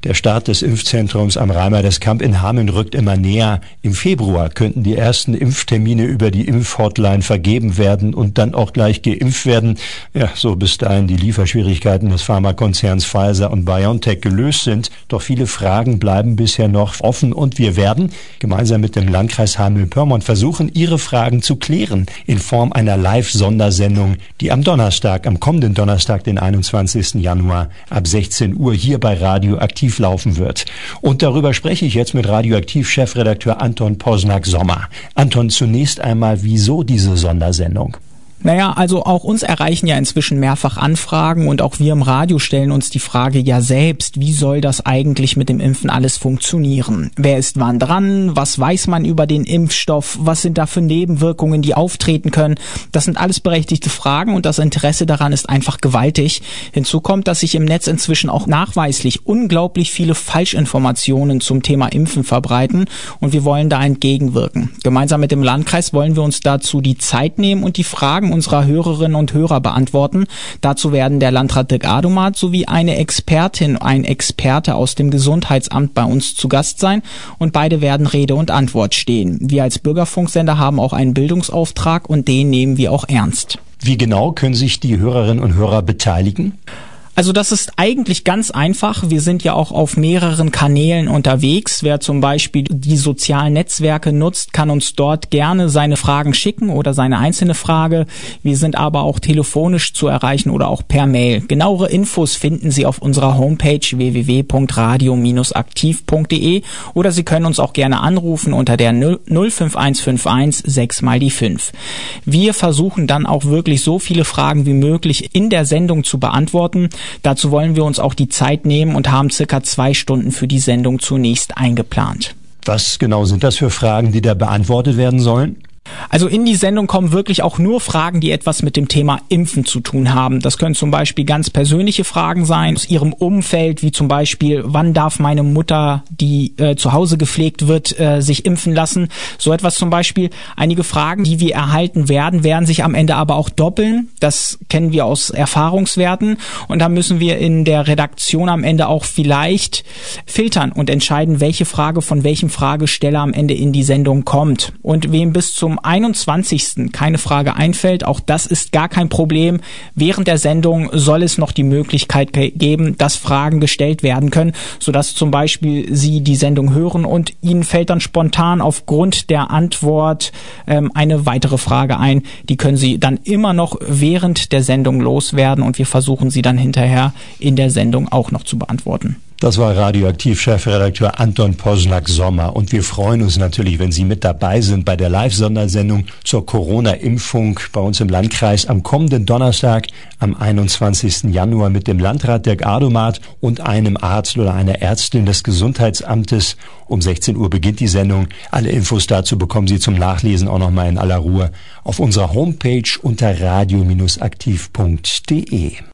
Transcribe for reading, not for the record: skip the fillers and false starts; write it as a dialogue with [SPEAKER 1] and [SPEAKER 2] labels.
[SPEAKER 1] Der Start des Impfzentrums am Rhein-Main-Kamp in Hameln rückt immer näher. Im Februar könnten die ersten Impftermine über die Impfhotline vergeben werden und dann auch gleich geimpft werden. Ja, so bis dahin die Lieferschwierigkeiten des Pharmakonzerns Pfizer und BioNTech gelöst sind. Doch viele Fragen bleiben bisher noch offen und wir werden gemeinsam mit dem Landkreis Hameln-Pyrmont versuchen, Ihre Fragen zu klären in Form einer Live-Sondersendung, die am kommenden Donnerstag, den 21. Januar ab 16 Uhr hier bei Radioaktiv laufen wird. Und darüber spreche ich jetzt mit Radioaktiv-Chefredakteur Anton Posnack-Sommer. Anton, zunächst einmal, wieso diese Sondersendung?
[SPEAKER 2] Naja, also auch uns erreichen ja inzwischen mehrfach Anfragen und auch wir im Radio stellen uns die Frage ja selbst, wie soll das eigentlich mit dem Impfen alles funktionieren? Wer ist wann dran? Was weiß man über den Impfstoff? Was sind da für Nebenwirkungen, die auftreten können? Das sind alles berechtigte Fragen und das Interesse daran ist einfach gewaltig. Hinzu kommt, dass sich im Netz inzwischen auch nachweislich unglaublich viele Falschinformationen zum Thema Impfen verbreiten und wir wollen da entgegenwirken. Gemeinsam mit dem Landkreis wollen wir uns dazu die Zeit nehmen und die Fragen unserer Hörerinnen und Hörer beantworten. Dazu werden der Landrat Dirk Adomat sowie eine Expertin, ein Experte aus dem Gesundheitsamt bei uns zu Gast sein und beide werden Rede und Antwort stehen. Wir als Bürgerfunksender haben auch einen Bildungsauftrag und den nehmen wir auch ernst.
[SPEAKER 1] Wie genau können sich die Hörerinnen und Hörer beteiligen?
[SPEAKER 2] Also das ist eigentlich ganz einfach. Wir sind ja auch auf mehreren Kanälen unterwegs. Wer zum Beispiel die sozialen Netzwerke nutzt, kann uns dort gerne seine Fragen schicken oder seine einzelne Frage. Wir sind aber auch telefonisch zu erreichen oder auch per Mail. Genauere Infos finden Sie auf unserer Homepage www.radio-aktiv.de oder Sie können uns auch gerne anrufen unter der 05151 6 mal die 5. Wir versuchen dann auch wirklich so viele Fragen wie möglich in der Sendung zu beantworten. Dazu wollen wir uns auch die Zeit nehmen und haben circa 2 Stunden für die Sendung zunächst eingeplant.
[SPEAKER 1] Was genau sind das für Fragen, die da beantwortet werden sollen?
[SPEAKER 2] Also in die Sendung kommen wirklich auch nur Fragen, die etwas mit dem Thema Impfen zu tun haben. Das können zum Beispiel ganz persönliche Fragen sein aus Ihrem Umfeld, wie zum Beispiel, wann darf meine Mutter, die zu Hause gepflegt wird, sich impfen lassen? So etwas zum Beispiel. Einige Fragen, die wir erhalten werden sich am Ende aber auch doppeln. Das kennen wir aus Erfahrungswerten. Und da müssen wir in der Redaktion am Ende auch vielleicht filtern und entscheiden, welche Frage von welchem Fragesteller am Ende in die Sendung kommt. Und wem bis zum 21. keine Frage einfällt, auch das ist gar kein Problem. Während der Sendung soll es noch die Möglichkeit geben, dass Fragen gestellt werden können, sodass zum Beispiel Sie die Sendung hören und Ihnen fällt dann spontan aufgrund der Antwort eine weitere Frage ein. Die können Sie dann immer noch während der Sendung loswerden und wir versuchen sie dann hinterher in der Sendung auch noch zu beantworten.
[SPEAKER 1] Das war Radioaktiv-Chefredakteur Anton Posnack-Sommer und wir freuen uns natürlich, wenn Sie mit dabei sind bei der Live-Sondersendung zur Corona-Impfung bei uns im Landkreis am kommenden Donnerstag, am 21. Januar mit dem Landrat Dirk Adomat und einem Arzt oder einer Ärztin des Gesundheitsamtes. Um 16 Uhr beginnt die Sendung. Alle Infos dazu bekommen Sie zum Nachlesen auch nochmal in aller Ruhe auf unserer Homepage unter radio-aktiv.de.